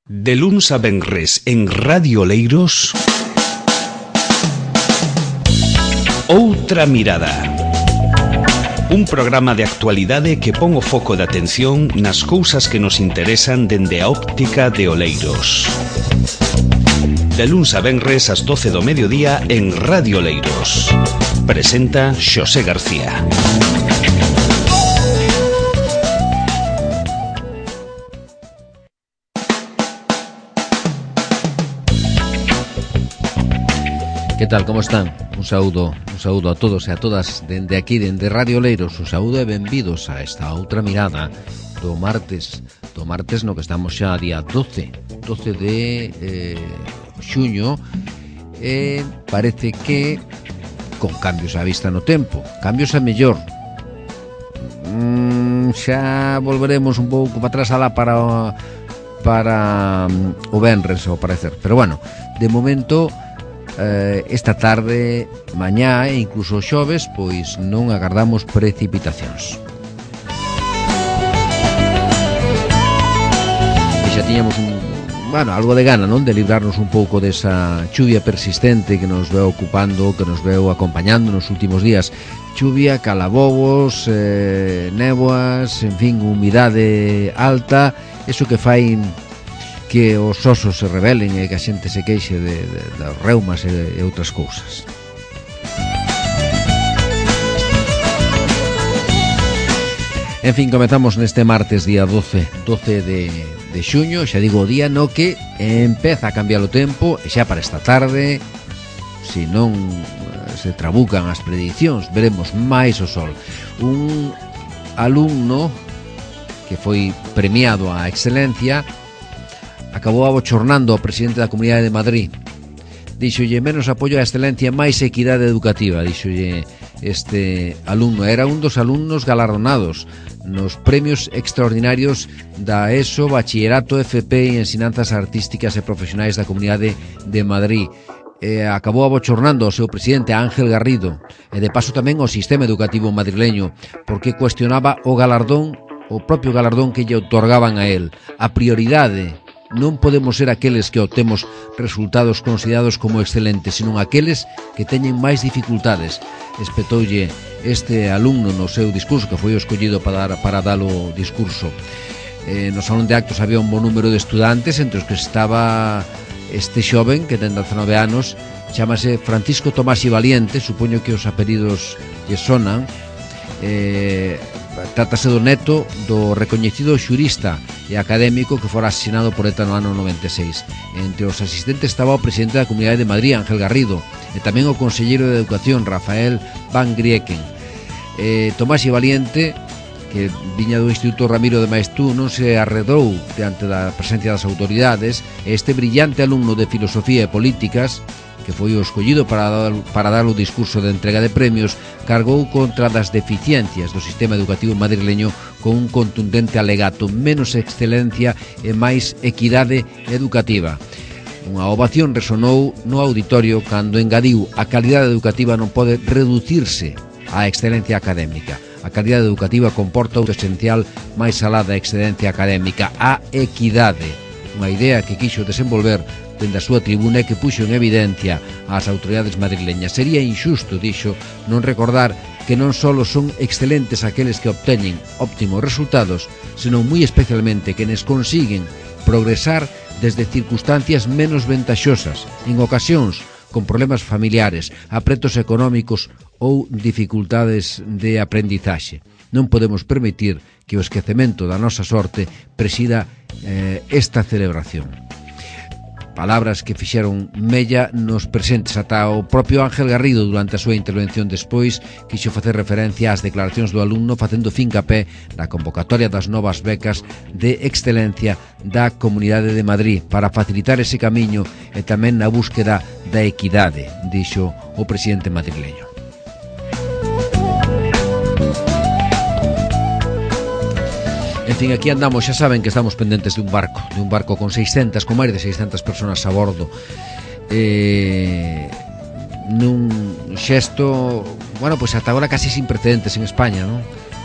De luns a venres en Radio Oleiros, Outra Mirada. Un programa de actualidade que pon o foco de atención nas cousas que nos interesan dende a óptica de Oleiros. De luns a venres ás 12 do mediodía en Radio Oleiros. Presenta Xosé García. Que tal, como están? Un saúdo a todos e a todas dende aquí, dende Radio Oleiros. Un saúdo e benvidos a esta outra mirada do martes no que estamos xa día 12 de xuño, e parece que con cambios á vista no tempo, cambios a mellor. Xa volveremos un pouco para atrás alá para o venres, ao parecer, pero bueno, de momento esta tarde, mañá e incluso xoves, pois non agardamos precipitacións. E xa tiñamos algo de gana, non? De librarnos un pouco desa chuvia persistente que nos veu ocupando, que nos veu acompañando nos últimos días. Chuvia, calabobos, néboas, en fin, humidade alta, eso que fai que os osos se rebelen e que a xente se queixe de reumas e outras cousas. En fin, comezamos neste martes día 12 de xuño, xa digo o día no que empeza a cambiar o tempo, e xa para esta tarde, se non se trabucan as predicións, veremos máis o sol. Un alumno que foi premiado á excelencia acabou abochornando ao presidente da Comunidade de Madrid. Díxolle menos apoio á excelencia, máis equidade educativa, díxolle este alumno. Era un dos alumnos galardonados nos premios extraordinarios da ESO, Bachillerato, FP e Ensinanzas Artísticas e Profesionais da Comunidade de Madrid. Acabou abochornando ao seu presidente, Ángel Garrido, e de paso tamén ao sistema educativo madrileño, porque cuestionaba o galardón, o propio galardón que lle outorgaban a él. A prioridade non podemos ser aqueles que obtemos resultados considerados como excelentes, senón aqueles que teñen máis dificultades, espetoulle este alumno no seu discurso, que foi o escollido para dar o discurso. No salón de actos había un bon número de estudantes, entre os que estaba este xoven que ten 19 anos, chamase Francisco Tomás y Valiente, supoño que os apelidos lle sonan. Trátase do neto do recoñecido xurista e académico que fora asesinado por ETA no ano 96. Entre os asistentes estaba o presidente da Comunidade de Madrid, Ángel Garrido, e tamén o conselleiro de Educación, Rafael Van Grieken. Tomás y Valiente, que viña do Instituto Ramiro de Maeztu, non se arredou diante da presencia das autoridades. Este brillante alumno de Filosofía e Políticas, que foi o escollido para dar o discurso de entrega de premios, cargou contra das deficiencias do sistema educativo madrileño con un contundente alegato: menos excelencia e máis equidade educativa. Unha ovación resonou no auditorio cando engadiu: a calidade educativa non pode reducirse á excelencia académica. A calidade educativa comporta o esencial máis alá da excelencia académica, a equidade. Unha idea que quixo desenvolver dende a súa tribuna e que puxo en evidencia ás autoridades madrileñas. Sería injusto, dixo, non recordar que non só son excelentes aqueles que obteñen óptimos resultados, senón moi especialmente quenes consiguen progresar desde circunstancias menos ventaxosas, en ocasións con problemas familiares, apretos económicos ou dificultades de aprendizaxe. Non podemos permitir que o esquecemento da nosa sorte presida esta celebración. Palabras que fixeron mella nos presentes. Ata o propio Ángel Garrido, durante a súa intervención despois, quixo facer referencia ás declaracións do alumno, facendo fincapé na convocatoria das novas becas de excelencia da Comunidade de Madrid para facilitar ese camiño e tamén na búsqueda da equidade, dixo o presidente madrileño. En fin, aquí andamos, xa saben que estamos pendentes de un barco con máis de 600 personas a bordo, nun xesto, pois ata agora casi sin precedentes en España, non?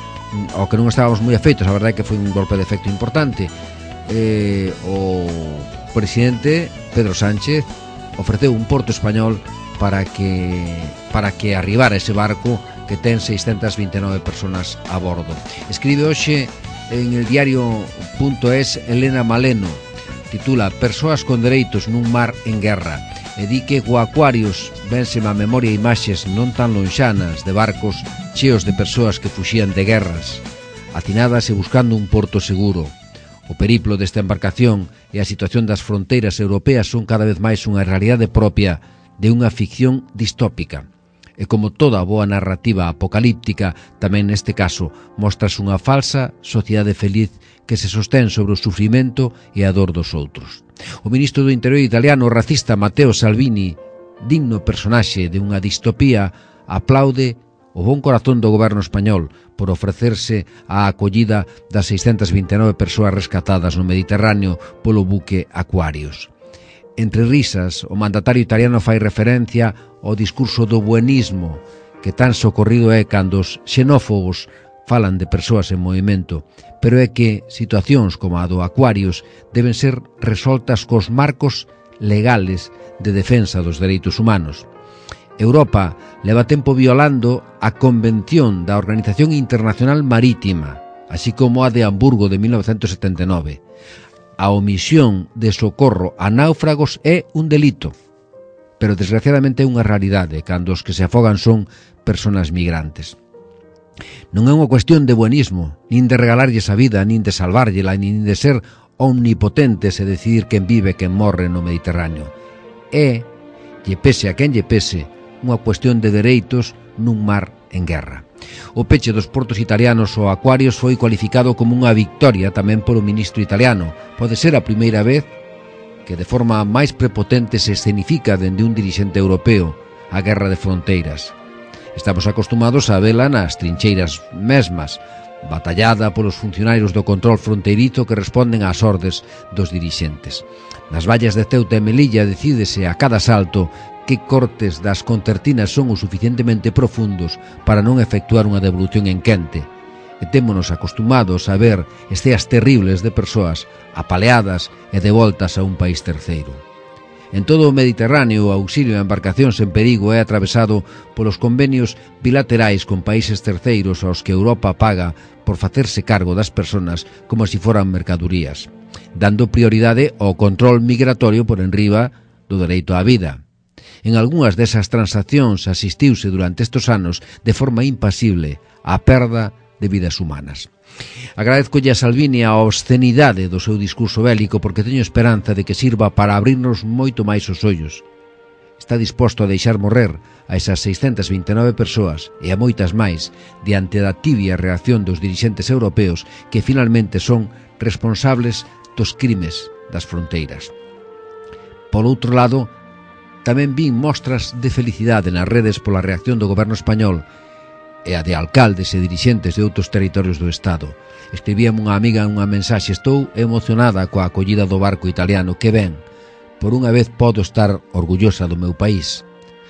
Ao que non estábamos moi afeitos, a verdade é que foi un golpe de efecto importante. O o presidente Pedro Sánchez ofreceu un porto español para que arribara ese barco que ten 629 personas a bordo. Escribe hoxe en el diario.es Elena Maleno, titula Persoas con dereitos nun mar en guerra, e di que o Aquarius vénseme a memoria imaxes non tan lonxanas de barcos cheos de persoas que fuxían de guerras, atinadas e buscando un porto seguro. O periplo desta embarcación e a situación das fronteiras europeas son cada vez máis unha realidade propia de unha ficción distópica. E como toda boa narrativa apocalíptica, tamén neste caso mostras unha falsa sociedade feliz que se sostén sobre o sufrimento e a dor dos outros. O ministro do Interior italiano racista Matteo Salvini, digno personaxe de unha distopía, aplaude o bon corazón do goberno español por ofrecerse á acollida das 629 persoas rescatadas no Mediterráneo polo buque Aquarius. Entre risas, o mandatario italiano fai referencia ao discurso do buenismo, que tan socorrido é cando os xenófobos falan de persoas en movimento, pero é que situacións como a do Aquarius deben ser resoltas cos marcos legales de defensa dos dereitos humanos. Europa leva tempo violando a Convención da Organización Internacional Marítima, así como a de Hamburgo de 1979. A omisión de socorro a náufragos é un delito, pero desgraciadamente é unha realidade cando os que se afogan son persoas migrantes. Non é unha cuestión de buenismo, nin de regalarlles a vida, nin de salvarllela, nin de ser omnipotentes e decidir quen vive e quen morre no Mediterráneo. É, lle pese a quen lle pese, unha cuestión de dereitos nun mar en guerra. O peche dos portos italianos ao Aquarius foi cualificado como unha victoria tamén polo ministro italiano. Pode ser a primeira vez que de forma máis prepotente se escenifica dende un dirixente europeo a guerra de fronteiras. Estamos acostumados a vela nas trincheiras mesmas, batallada polos funcionarios do control fronteirizo que responden ás ordes dos dirixentes. Nas vallas de Ceuta e Melilla decídese a cada salto que cortes das concertinas son o suficientemente profundos para non efectuar unha devolución en quente. E témonos acostumados a ver esteas terribles de persoas apaleadas e devoltas a un país terceiro. En todo o Mediterráneo, o auxilio a embarcacións en perigo é atravesado polos convenios bilaterais con países terceiros aos que Europa paga por facerse cargo das persoas como se foran mercadurías, dando prioridade ao control migratorio por enriba do dereito á vida. En algunhas desas transaccións asistiuse durante estes anos de forma impasible á perda de vidas humanas. Agradezcolle a Salvini a obscenidade do seu discurso bélico porque teño esperanza de que sirva para abrirnos moito máis os ollos. Está disposto a deixar morrer a esas 629 persoas e a moitas máis diante da tibia reacción dos dirixentes europeos que finalmente son responsables dos crimes das fronteiras. Por outro lado, tamén vin mostras de felicidade nas redes pola reacción do goberno español e a de alcaldes e dirixentes de outros territorios do Estado. Escribíame unha amiga unha mensaxe: estou emocionada coa acollida do barco italiano, que ben, por unha vez podo estar orgullosa do meu país.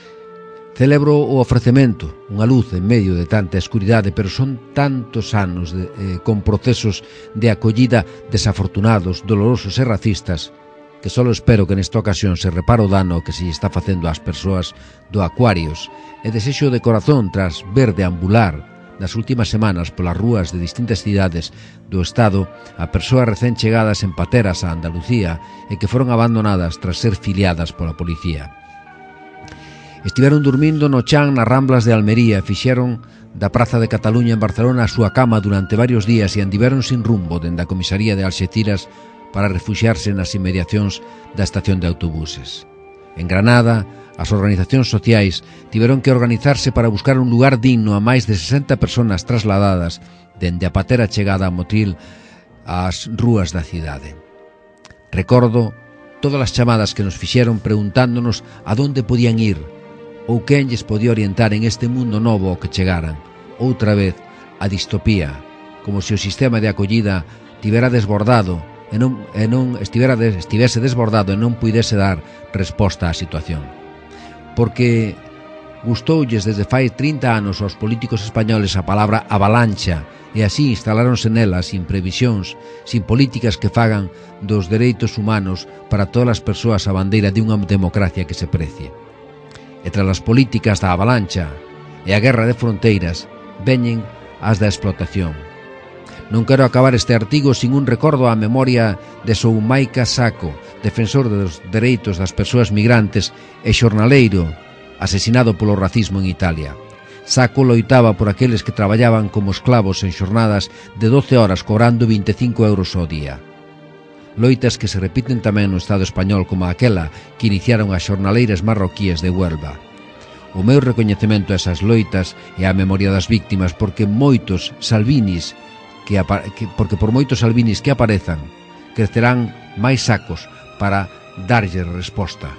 Celebro o ofrecemento, unha luz en medio de tanta escuridade, pero son tantos anos con procesos de acollida desafortunados, dolorosos e racistas, que só espero que nesta ocasión se repare o dano que se lle está facendo ás persoas do Aquarius e desexo de corazón tras ver deambular nas últimas semanas polas rúas de distintas cidades do Estado a persoas recén chegadas en pateras a Andalucía e que foron abandonadas tras ser filiadas pola policía. Estiveron dormindo no chan nas Ramblas de Almería, fixeron da Praza de Cataluña en Barcelona a súa cama durante varios días e andiveron sin rumbo dende a comisaría de Alxeciras para refuxiarse nas inmediacións da estación de autobuses. En Granada, as organizacións sociais tiveron que organizarse para buscar un lugar digno a máis de 60 persoas trasladadas dende a patera chegada a Motril ás rúas da cidade. Recordo todas as chamadas que nos fixeron preguntándonos a donde podían ir ou quen lles podía orientar en este mundo novo ao que chegaran. Outra vez, a distopía, como se o sistema de acollida tivera desbordado estivese desbordado e non puidese dar resposta á situación. Porque Gustoulles desde fai 30 anos aos políticos españoles a palabra avalancha e así instalaronse nela sin previsións, sin políticas que fagan dos dereitos humanos para todas as persoas a bandeira de unha democracia que se precie. E tras as políticas da avalancha e a guerra de fronteiras veñen as da explotación. Non quero acabar este artigo sin un recordo á memoria de Soumaika Sacco, defensor dos dereitos das persoas migrantes e xornaleiro asesinado polo racismo en Italia. Sacco loitaba por aqueles que traballaban como esclavos en xornadas de 12 horas cobrando 25 euros ao día. Loitas que se repiten tamén no Estado español como aquela que iniciaron as xornaleiras marroquíes de Huelva. O meu recoñecemento a esas loitas e á memoria das víctimas porque por moitos Salvinis que aparezan crecerán máis sacos para darlle resposta.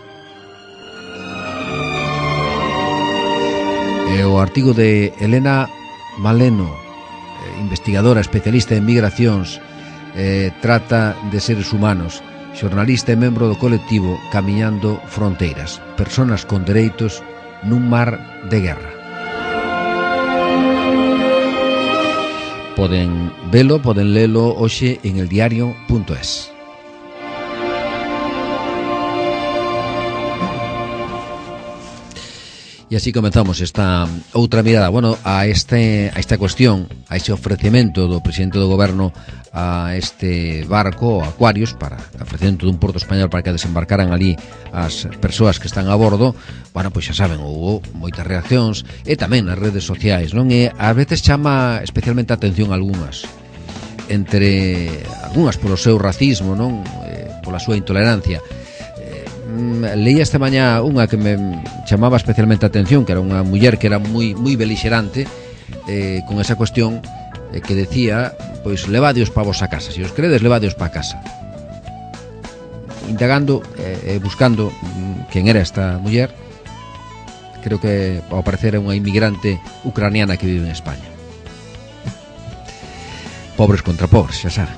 E o artigo de Elena Maleno, investigadora especialista en migracións, trata de seres humanos, xornalista e membro do colectivo Camiñando Fronteiras, personas con dereitos nun mar de guerra. Poden velo, poden lelo hoxe en eldiario.es. E así comenzamos esta outra mirada, bueno, a esta cuestión, a ese ofrecemento do presidente do goberno a este barco, Aquarius, para ofrecemento dun porto español para que desembarcaran ali as persoas que están a bordo. Bueno, pois xa saben, houve moitas reaccións e tamén nas redes sociais, non? E ás veces chama especialmente a atención algunhas, entre algunhas polo seu racismo, non? Pola súa intolerancia. Leía esta mañá unha que me chamaba especialmente a atención, que era unha muller que era moi belixerante con esa cuestión que decía, pois levadios pa vosa casa, se os credes levadios pa casa. Indagando buscando quen era esta muller, creo que ao parecer é unha inmigrante ucraniana que vive en España. Pobres contra pobres, xa saben.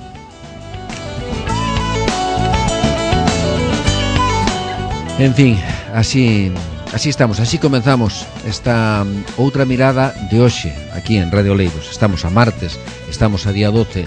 En fin, así estamos, así comenzamos esta outra mirada de hoxe aquí en Radio Oleiros. Estamos a martes, estamos a día 12,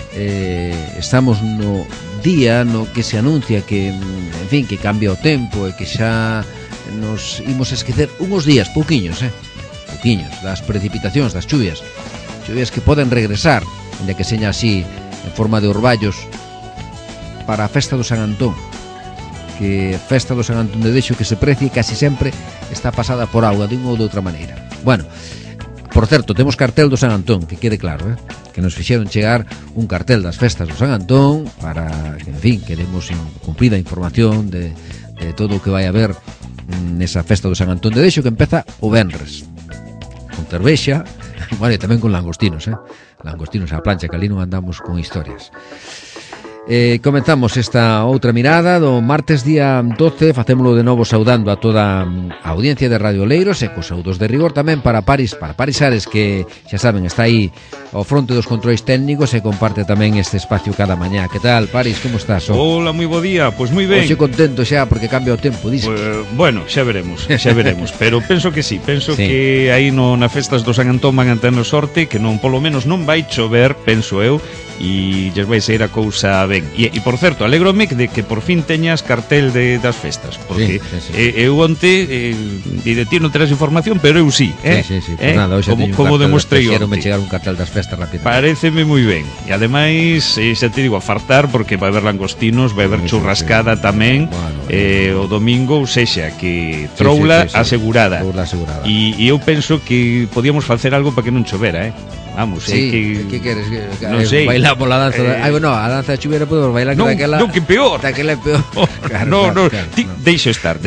estamos no día no que se anuncia que, en fin, que cambia o tempo e que xa nos imos esquecer uns días, pouquiños das precipitacións, das chuvias que poden regresar, onde que seña así en forma de orballos para a festa do San Antón, que festa do San Antón de Dexo que se precie casi sempre está pasada por auga de unha ou de outra maneira. Bueno, por certo, temos cartel do San Antón, que quede claro, que nos fixeron chegar un cartel das festas do San Antón para que, en fin, que demos cumprida información de todo o que vai haber nesa festa do San Antón de Dexo, que empeza o venres con cervexa, bueno, e tamén con langostinos, langostinos á plancha, que ali non andamos con historias. Comenzamos esta outra mirada do martes día 12. Facémolo de novo saudando a toda a audiencia de Radio Oleiros e cos saudos de rigor tamén para Paris Ares, que xa saben, está aí ao fronte dos controis técnicos e comparte tamén este espacio cada mañá. Que tal, Paris, como estás? Hola, moi bo día, pois moi ben. Oxe contento xa porque cambia o tempo, dices. Bueno, xa veremos, pero penso que sí, que aí na festas do San Antón van a tener sorte, que non, polo menos non vai chover, penso eu, e lles vai sair a cousa ben. E por certo, alégrome de que por fin teñas cartel das festas, porque eu onte e de ti non terás información, pero eu sí, Sí, pues nada, hoxe como demostrei onte. Quero chegar un cartel das festas rápido. Paréceme moi ben. E ademais, xa te digo, a fartar, porque vai haber langostinos, vai haber churrascada tamén, o domingo, ou sexa, que troula asegurada. E eu penso que podíamos facer algo para que non chovera, Vamos, que queres? Non sei. Bailamos a danza a danza de chuvera podemos bailar daquela. Non, que peor. Daquela é peor. Claro. Deixo estar.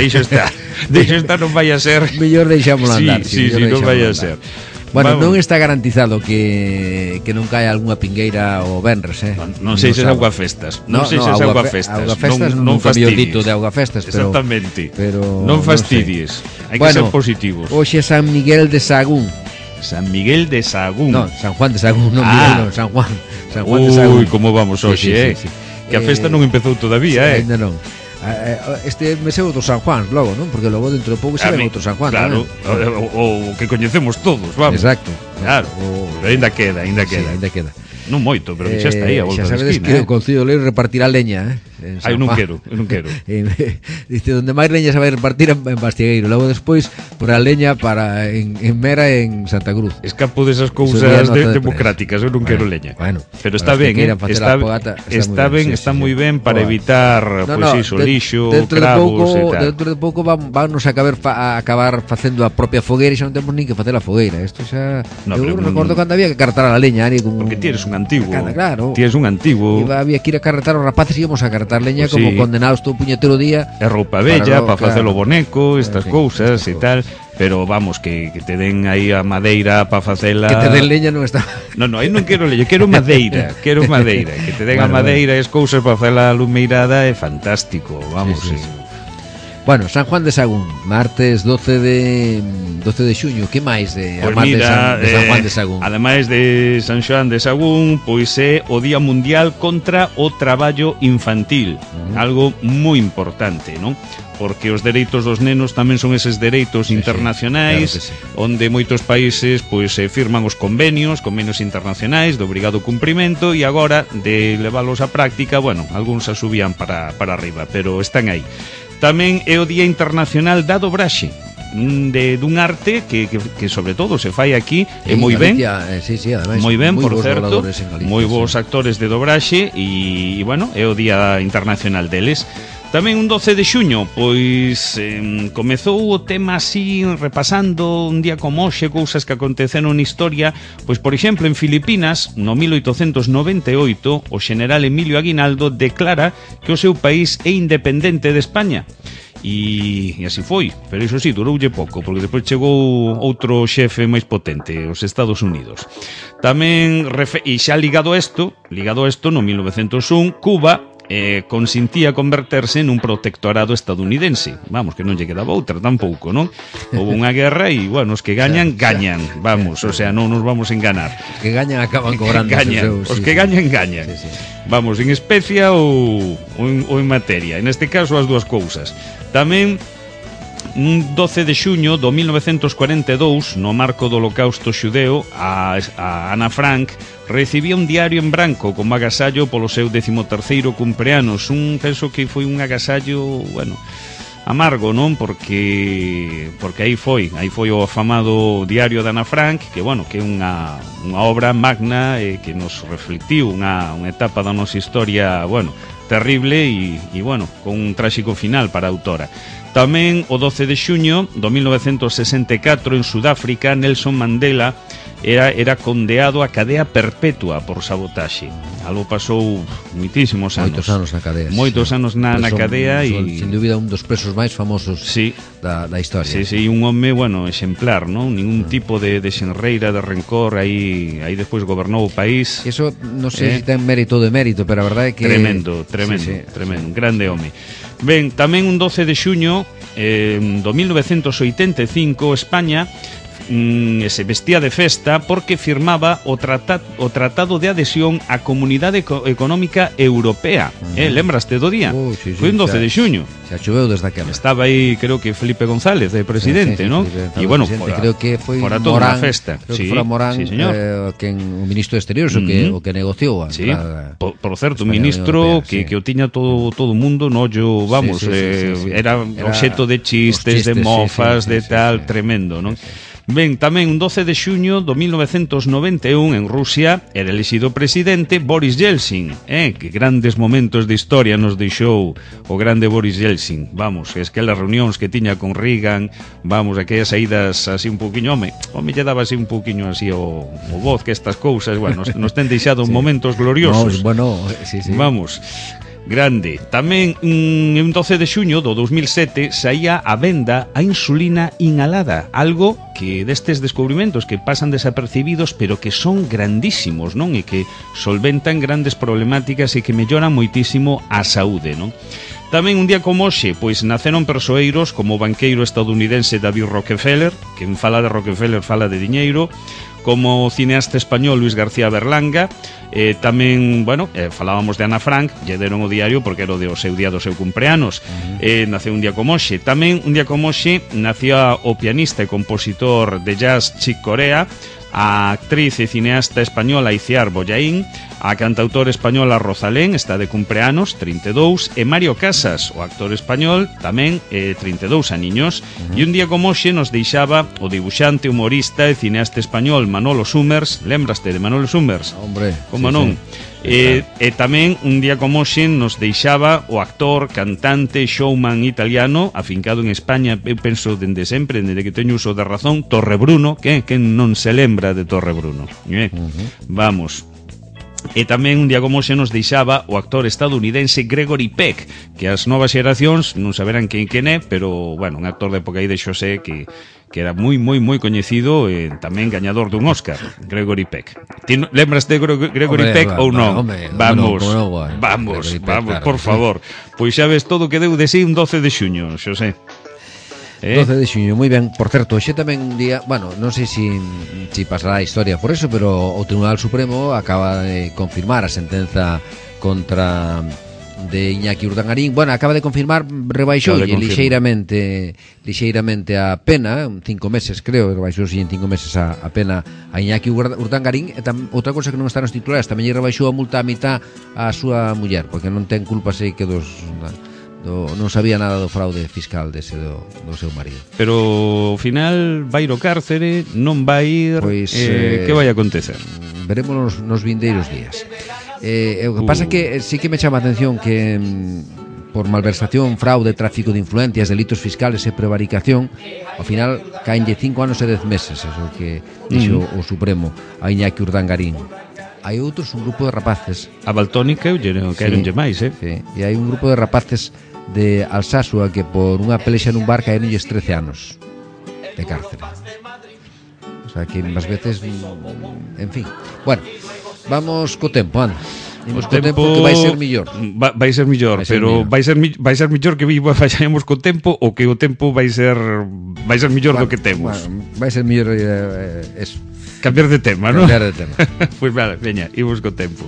Non vai a ser. Mellor deixámoslo andar. Sí, non vai a ser. Bueno, non está garantizado que non caia algunha pingueira o venres, Non sei se é Augafestas. Non sei se é Augafestas. Non fastidies. Dito de Augafestas, pero exactamente. Non fastidies. Hai que ser positivos. Hoxe é San Miguel de Sagún. San Miguel de Sagún. No, San Juan de Sagún, non Miguel, San Juan de Sagún. Ui, como vamos hoxe, Que a festa non empezou todavía, Ainda non. Este mes é o do San Juan, logo, non? Porque logo dentro de pouco se ven outro San Juan. Claro, o que coñecemos todos, vamos. Exacto. Claro, pero ainda queda. Sí, ainda queda. Non moito, pero xa está aí a volta da esquina. Xa sabedes que o Concello de Leiro repartirá leña, eu non quero. Dice, onde máis leña se vai repartir en Bastiegueiro. Logo despois, por a leña para en Mera en Santa Cruz. Escapo desas cousas democráticas, eu non quero leña. Bueno, pero está ben, está moi ben para evitar, pois iso, lixo, cravos e tal. Dentro de pouco vamos a acabar facendo a propia fogueira e xa non temos nin que facer a fogueira. Isto xa... Eu recordo cando había que cartar a leña, porque tienes un antigo. Claro. Tienes un antigo. Había que ir a carretar os rapaces e íamos a cartar leña como condenados todo o puñetero día. E roupa bella para facer o boneco, estas cousas e tal. Pero vamos, que te den aí a madeira para facela. Que te den leña non está. Non, aí non quero leña, quero madeira. Que te den a madeira e as cousas para facela lumeirada é fantástico. Vamos, sí. Bueno, San Juan de Sagún, martes 12 de xuño, que máis de San Juan de Sagún? Ademais de San Xoán de Sagún, pois é o Día Mundial contra o Traballo Infantil, algo moi importante, non? Porque os dereitos dos nenos tamén son eses dereitos internacionais, claro onde moitos países pois firman os convenios internacionais de obrigado cumprimento e agora de leválos á práctica, bueno, algúns a subían para arriba, pero están aí. Tamén é o Día Internacional da Dobraxe, dun arte que sobre todo se fai aquí e moi ben, moi ben, por certo, moi bons actores de dobraxe e bueno, é o Día Internacional deles. Tamén un 12 de xuño, pois comezou o tema así, repasando un día como hoxe, cousas que aconteceron na historia. Pois, por exemplo, en Filipinas, no 1898, o xeneral Emilio Aguinaldo declara que o seu país é independente de España. E así foi, pero iso sí, duroulle pouco, porque depois chegou outro xefe máis potente, os Estados Unidos. Tamén, e xa ligado a isto, no 1901, Cuba consintía converterse nun protectorado estadounidense. Vamos, que non lle quedaba outra tampouco, non? Houve unha guerra e, bueno, os que gañan, vamos, o sea, non nos vamos a enganar. Os que gañan acaban cobrando. Os que gañan. Vamos, en especia ou en materia. En este caso, as dúas cousas. Tamén un 12 de xuño do 1942, no marco do Holocausto xudeo, a Ana Frank recibía un diario en branco como agasallo polo seu 13º cumpleanos. Penso que foi un agasallo, bueno, amargo, non? Porque aí foi o afamado diario de Ana Frank, que, bueno, que é unha obra magna que nos reflectiu unha etapa da nosa historia, bueno, terrible e, bueno, con un tráxico final para a autora. Tamén o 12 de xuño do 1964 en Sudáfrica, Nelson Mandela era condeado a cadea perpetua por sabotaxe. Algo pasou moitísimos anos. Moitos anos na cadea e sin dúbida un dos presos máis famosos da historia. Sí, un home, bueno, exemplar, non? Ningún tipo de xenreira, de rencor, aí despois gobernou o país. Eso non sei se ten mérito ou demérito, pero a verdade é que tremendo, un grande home. Ben, tamén un 12 de xuño do 1985, España se vestía de festa porque firmaba o tratado de adhesión á Comunidade Económica Europea. Lembraste do día? Foi un 12 de xuño. Xa choveu desde aquela. Estaba aí, creo que Felipe González, de presidente, non? E bueno, creo que foi Morán, festa. Creo que fora Morán, o ministro de Exteriores, o que negociou. Por certo, un ministro que o tiña todo o mundo no ollo, vamos, era obxeto de chistes, de mofas, de tal, tremendo, non? Ben, tamén un 12 de xuño do 1991 en Rusia era elixido presidente Boris Yeltsin. Que grandes momentos de historia nos deixou o grande Boris Yeltsin. Vamos, es que as reunións que tiña con Reagan, vamos, aquellas saídas así un poquinho, home lle daba así un poquinho así o voz que estas cousas, bueno, nos ten deixado momentos gloriosos. Vamos, grande. Tamén un 12 de xuño do 2007 saía a venda a insulina inhalada, algo que destes descubrimentos que pasan desapercibidos pero que son grandísimos, non? E que solventan grandes problemáticas e que melloran moitísimo a saúde, non? Tamén un día como hoxe, pois naceron persoeiros como o banqueiro estadounidense David Rockefeller, que en fala de Rockefeller fala de diñeiro, como o cineasta español Luis García Berlanga. Tamén, bueno, falábamos de Ana Frank, lle deron o diario porque era o seu día do seu cumpleanos. Naceu un día como hoxe. Tamén un día como hoxe nacía o pianista e compositor de jazz Chick Corea, a actriz e cineasta española Iciar Bollaín, a cantautora española Rosalén, está de cumpleanos, 32, e Mario Casas, o actor español, tamén 32 aniños. E un día como hoxe nos deixaba o dibuixante, humorista e cineasta español Manolo Summers. Lembraste de Manolo Summers? Hombre, como sí, non? Sí. E tamén un día como hoxe nos deixaba o actor, cantante, showman italiano afincado en España, eu penso dende sempre, dende que teño uso de razón, Torre Bruno. Que non se lembra de Torre Bruno? Vamos. E tamén un día como hoxe nos deixaba o actor estadounidense Gregory Peck, que as novas xeracións non saberán quen é, pero, bueno, un actor de época aí de Xosé que era moi coñecido, e tamén gañador dun Óscar, Gregory Peck. Ti lembras de Gregory Peck ou non? Vamos, por favor. Pois xa ves todo que deu de sí un 12 de xuño, Xosé. 12 de xuño, moi ben. Por certo, hoxe tamén un día, bueno, non sei se pasará a historia por eso, pero o Tribunal Supremo acaba de confirmar a sentenza contra de Iñaki Urdangarín. Bueno, acaba de confirmar, rebaixoulle lixeiramente a pena, 5 meses creo, rebaixoulle en 5 meses a pena a Iñaki Urdangarín. E outra cosa que non está nos titulares, tamén lle rebaixou a multa a mitad a súa muller, porque non ten culpa, sei que non sabía nada do fraude fiscal do seu marido. Pero ao final vai ao cárcere, non vai ir, pois, que vai acontecer? Veremos nos vindeiros días. O que pasa é que sí que me chama a atención que por malversación, fraude, tráfico de influencias, delitos fiscales e prevaricación, ao final caenlle 5 anos e 10 meses, eso que dixo o Supremo a Iñaki Urdangarín. Hai outros, un grupo de rapaces. A Baltónica caeronlle máis, Sí, e hai un grupo de rapaces de Alsasua que por unha pelexa nun bar caeronlles 13 anos de cárcere. O sea que máis veces, en fin. Bueno, vamos co tempo, anda. Imos co tempo que vai ser millor. Vai ser millor, pero vai ser millor que fallamos co tempo, ou que o tempo vai ser millor do que temos. Vai ser millor eso. Cambiar de tema, ¿no? Cambiar de tema. Pois vale, veña, imos co tempo.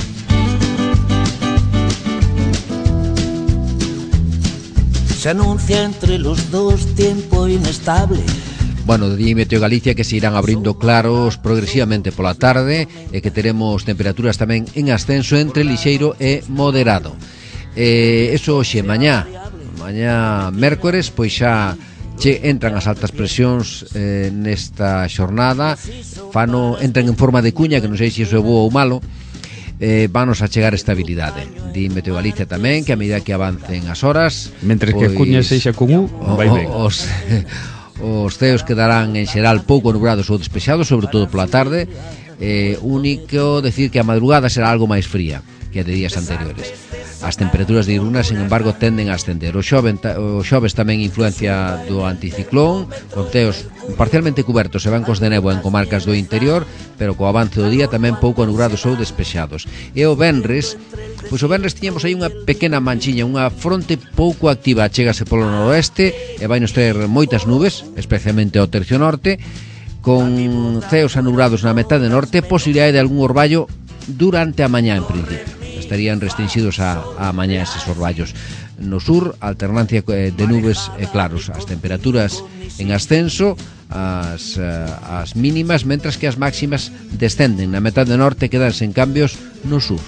Se anuncia entre los dos tiempo inestable. Bueno, di Meteo Galicia que se irán abrindo claros progresivamente pola tarde e que teremos temperaturas tamén en ascenso entre lixeiro e moderado. Eso hoxe, mañá mércores, pois xa entran as altas presións nesta xornada, entran en forma de cuña, que non sei se iso é bo ou malo. Vanos a chegar estabilidade. Di Meteo Galicia tamén que a medida que avancen as horas, mentre que a cuña sexa con U, vai ben. Os ceos quedarán en xeral pouco nubrados ou despexados, sobre todo pola tarde. Único decir que a madrugada será algo máis fría que a de días anteriores. As temperaturas diurnas, sin embargo, tenden a ascender. O xoves tamén influencia do anticiclón, con ceos parcialmente cubertos e bancos de néboa en comarcas do interior, pero co avance do día tamén pouco nubrados ou despexados. E o venres tiñamos aí unha pequena manchiña, unha fronte pouco activa, chégase polo noroeste e vai nos ter moitas nubes, especialmente ao tercio norte, con ceos anubrados na metade norte, posibilidade de algún orballo durante a mañá en principio. Estarían restringidos a mañá eses orballos. No sur, alternancia de nubes e claros. As temperaturas en ascenso, as mínimas, mentras que as máximas descenden. Na metade norte quedanse en cambios no sur.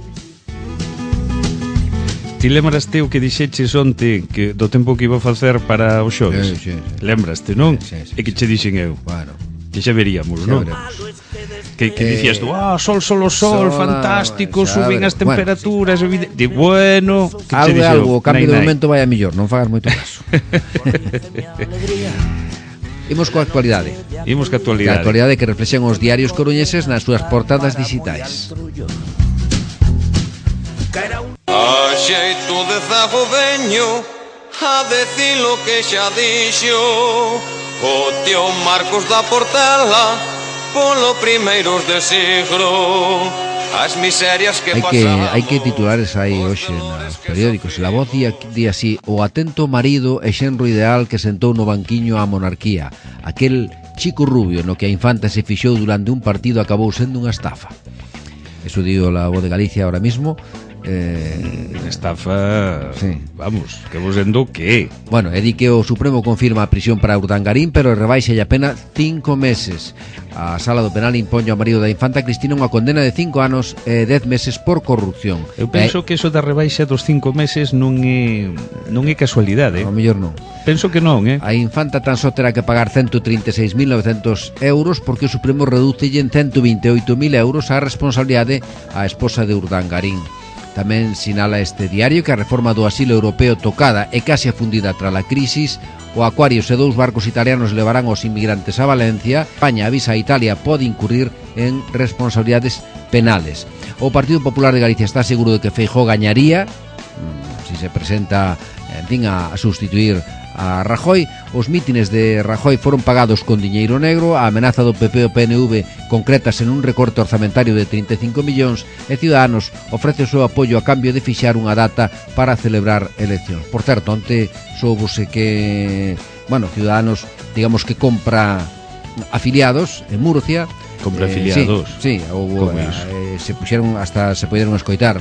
Ti lembraste o que dixeches onte que do tempo que iba a facer para o xoves? Sí. Lembraste, non? Sí. E que che dixen eu? Bueno, que xa veríamos, non? Que dicías tú, sol, fantástico, suben as temperaturas, bueno, que algo, o cambio de momento vai a millor, non fagas moito caso. Imos coa actualidade. A actualidade que reflexan os diarios coruñeses nas súas portadas digitais. A xeito de zago veño a decir lo que xa dixo o tío Marcos da Portela polo primeiros de siglo. As miserias que pasaban. Hai que titulares aí hoxe nos periódicos. La Voz di así: o atento marido e xenro ideal que sentou no banquiño a monarquía, aquel Chico Rubio, no que a infanta se fixou durante un partido acabou sendo unha estafa. Eso digo la Voz de Galicia ahora mismo. Estafa, sí. Vamos, que vos sendo que? Bueno, é di que o Supremo confirma a prisión para Urdangarín, pero rebaixa a pena 5 meses. A Sala do Penal imponlle ao marido da infanta Cristina unha condena de 5 anos e 10 meses por corrupción. Eu penso que eso da rebaixa dos 5 meses non é casualidade. A mellor non. Penso que non, A infanta tan só terá que pagar 136.900 euros porque o Supremo reducelle en 128.000 euros a responsabilidade á esposa de Urdangarín. Tamén sinala este diario que a reforma do asilo europeo tocada e case afundida tras a crisis. O Aquarius e 2 barcos italianos levarán os inmigrantes a Valencia. España avisa a Italia pode incurrir en responsabilidades penales. O Partido Popular de Galicia está seguro de que Feijóo gañaría si se presenta a sustituir a Rajoy. Os mítines de Rajoy foron pagados con diñeiro negro. A amenaza do PP e o PNV concrétase nun recorte orzamentario de 35 millóns e Ciudadanos ofrece o seu apoio a cambio de fixar unha data para celebrar eleccións. Por certo, onte soubose que, Ciudadanos, digamos que compra afiliados en Murcia. Compra afiliados? Sí, se puxeron, hasta se podían escoitar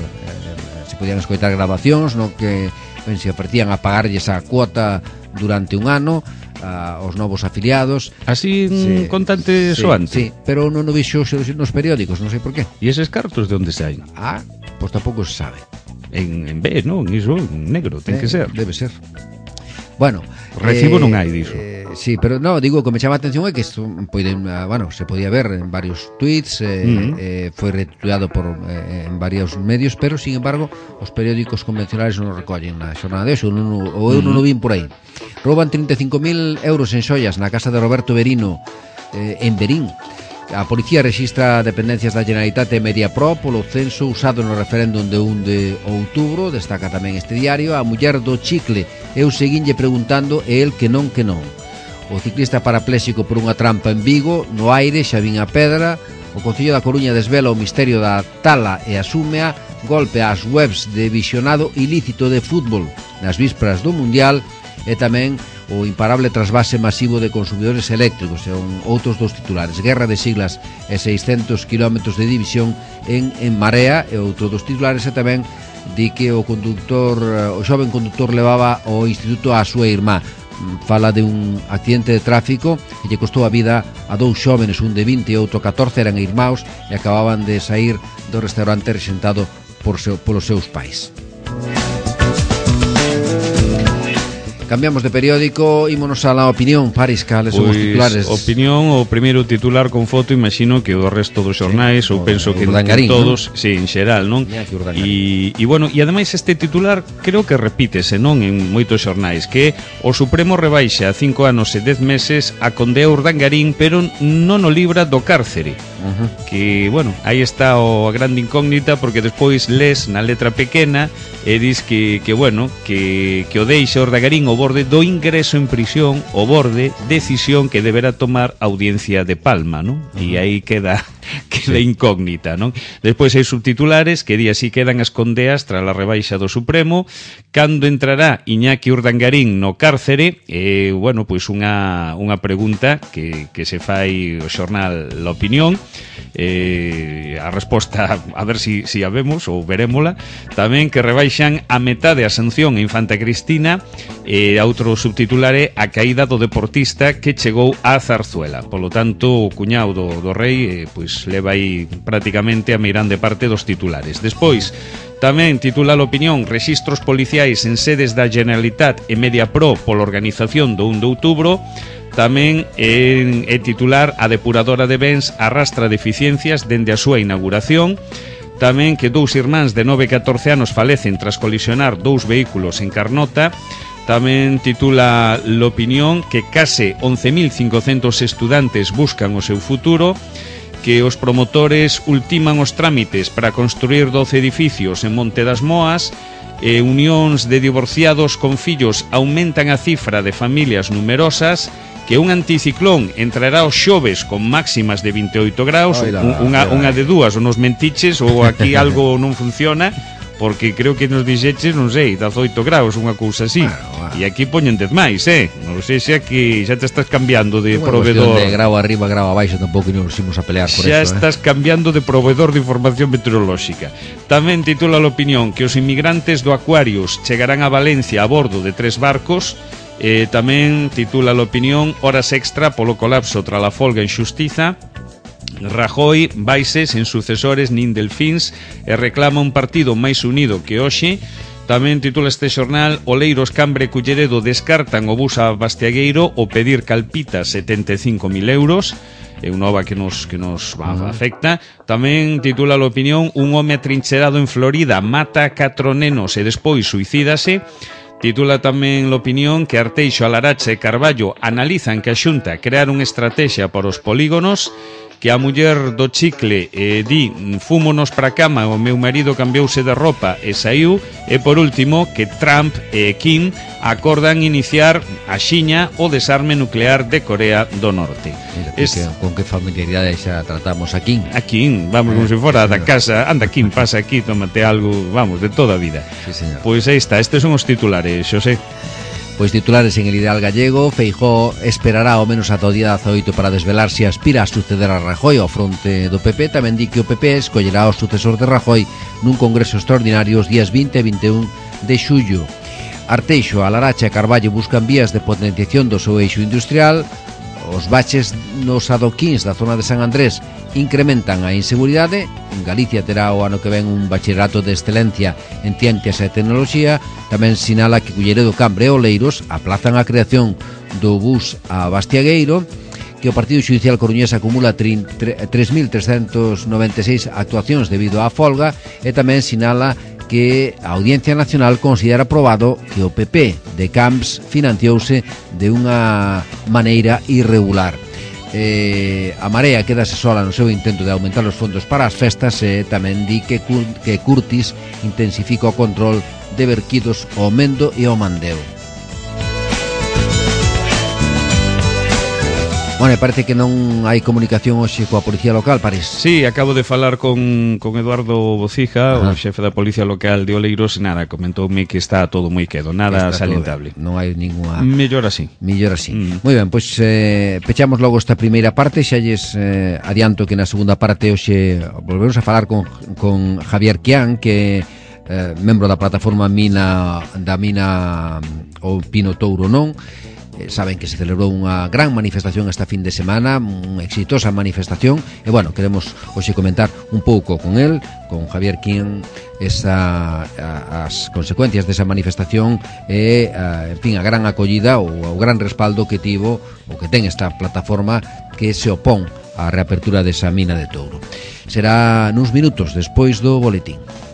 grabacións no que se ofrecían a pagarlles a cuota durante un ano aos novos afiliados. Así contante soante? Sí, pero non o vixo nos periódicos, non sei por qué. E eses cartos de onde saen? Pois tampouco se sabe. En B, non? Iso en negro, ten que ser. Debe ser. Bueno, recibo non hai diso. Sí, pero no, digo, que me chama a atención é que isto se podía ver en varios tweets, foi retituado en varios medios, pero sin embargo os periódicos convencionales non o recollen na xornada de hoxe, ou eu non o vin por aí. Rouban 35.000 euros en xoias na casa de Roberto Berino en Verín. A policía rexistra dependencias da Generalitat e Mediapro polo censo usado no referéndum de 1 de outubro. Destaca tamén este diario. A muller do chicle, eu seguinlle preguntando e el que non. O ciclista parapléxico por unha trampa en Vigo. No aire xa vin a pedra. O Concello da Coruña desvela o misterio da tala e asúmea. Golpe ás webs de visionado ilícito de fútbol nas vísperas do Mundial. E tamén o imparable trasvase masivo de consumidores eléctricos. Son outros dos titulares. Guerra de siglas e 600 km de división en Marea. E outro dos titulares é tamén di que o xoven conductor levaba ao instituto a súa irmá. Fala de un accidente de tráfico que lle costou a vida a 2 xóvenes, un de 20 e outro 14, eran irmãos e acababan de sair do restaurante rexentado polos seus pais. Cambiamos de periódico, ímonos a la Opinión. Paris, cales son os titulares? Opinión, o primeiro titular con foto, imagino que o resto dos xornais, ou penso que todos, en xeral, non? E ademais este titular creo que repítese, non, en moitos xornais, que o Supremo rebaixa a 5 anos e 10 meses a condea Urdangarín, pero non o libra do cárcere. Que, aí está a grande incógnita, porque despois les na letra pequena e dis que o deixa Urdangarín o borde do ingreso en prisión, o borde, decisión que deberá tomar a Audiencia de Palma, non? E aí queda incógnita, non? Despois hai subtitulares que di así quedan as condeas tras a rebaixa do Supremo, cando entrará Iñaki Urdangarín no cárcere. Unha pregunta que se fai o xornal La Opinión. A resposta, a ver si a vemos ou verémola. Tamén que rebaixan a metade a sanción a infanta Cristina. Outro subtitular é a caída do deportista que chegou á Zarzuela. Polo tanto, o cuñado do rei leva aí prácticamente a meirande parte dos titulares. Despois, tamén titula a Opinión: Rexistros policiais en sedes da Generalitat e Mediapro pola organización do 1 de outubro. Tamén é titular: a depuradora de bens arrastra deficiencias dende a súa inauguración. Tamén que 2 irmáns de 9 e 14 anos falecen tras colisionar 2 vehículos en Carnota. Tamén titula L'Opinión que case 11.500 estudantes buscan o seu futuro, que os promotores ultiman os trámites para construir 12 edificios en Monte das Moas, e unións de divorciados con fillos aumentan a cifra de familias numerosas, que un anticiclón entrará os xoves con máximas de 28 graus, unha de dúas, ou nos mentiches ou aquí algo non funciona, porque creo que nos dixeches, non sei, 18 graus, unha cousa así. E aquí poñen 10 máis, non sei xa que xa te estás cambiando de proveedor. De grau arriba, grau abaixo, tampouco nos imos a pelear por xa eso. Xa estás cambiando de proveedor de información meteorolóxica. Tamén titula a opinión que os inmigrantes do Aquarius chegarán a Valencia a bordo de 3 barcos. Tamén titula a opinión horas extra polo colapso tras a folga en xustiza. Rajoy vaise sen sucesores nin delfíns e reclama un partido máis unido que hoxe. Tamén titula este xornal: Oleiros, Cambre, Culleredo descartan o bus a Bastiagueiro o pedir calpitas 75.000 euros. É unha nova que nos afecta. Tamén titula a opinión: un home atrincherado en Florida mata a 4 nenos e despois suicídase. Titula tamén a opinión que Arteixo, Alaracha e Carballo analizan que a Xunta crear unha estrategia para os polígonos. Que a muller do chicle di fúmonos para cama, o meu marido cambiouse de roupa e saiu. E por último, que Trump e Kim acordan iniciar a xiña o desarme nuclear de Corea do Norte. Mira, con que familiaridade xa tratamos a Kim. A Kim, vamos, como se fora da casa. Anda, Kim, pasa aquí, tómate algo, vamos, de toda a vida. Sí, señor. Pois aí está, estes son os titulares, Xosé. Pois titulares en el Ideal Gallego. Feijóo esperará ao menos ata o día 18 para desvelar se aspira a suceder a Rajoy ao fronte do PP. Tamén di que o PP escollerá o sucesor de Rajoy nun congreso extraordinario os días 20 e 21 de xullo. Arteixo, Alaracha e Carballo buscan vías de potenciación do seu eixo industrial. Os baches nos adoquíns da zona de San Andrés incrementan a inseguridade. En Galicia terá o ano que ven un bachillerato de excelencia en ciencias e tecnoloxía. Tamén sinala que Culleredo, Cambre e Oleiros aplazan a creación do bus a Bastiagueiro, que o Partido Xudicial Coruñés acumula 3.396 actuacións debido á folga, e tamén sinala que a Audiencia Nacional considera probado que o PP de Camps financiouse de unha maneira irregular. A Marea quedase sola no seu intento de aumentar os fondos para as festas, e tamén di que Curtis intensifica o control de verquidos ao Mendo e ao Mandeo. Bueno, parece que non hai comunicación hoxe coa Policía Local, París. Sí, acabo de falar con Eduardo Bocija, o xefe da Policía Local de Oleiros, e nada, comentoume que está todo moi quedo, nada salientable. Non hai ninguna... Mellor así. Moi ben, pois pechamos logo esta primeira parte, xa lles adianto que na segunda parte hoxe volvemos a falar con Javier Quián, que membro da plataforma Mina o Pino Touro Non. Saben que se celebrou unha gran manifestación esta fin de semana, unha exitosa manifestación, e bueno, queremos hoxe comentar un pouco con el, con Javier Quián, as consecuencias desa manifestación e, en fin, a gran acollida ou o gran respaldo que tivo, ou que ten esta plataforma que se opón á reapertura desa mina de Touro. Será nuns minutos despois do boletín.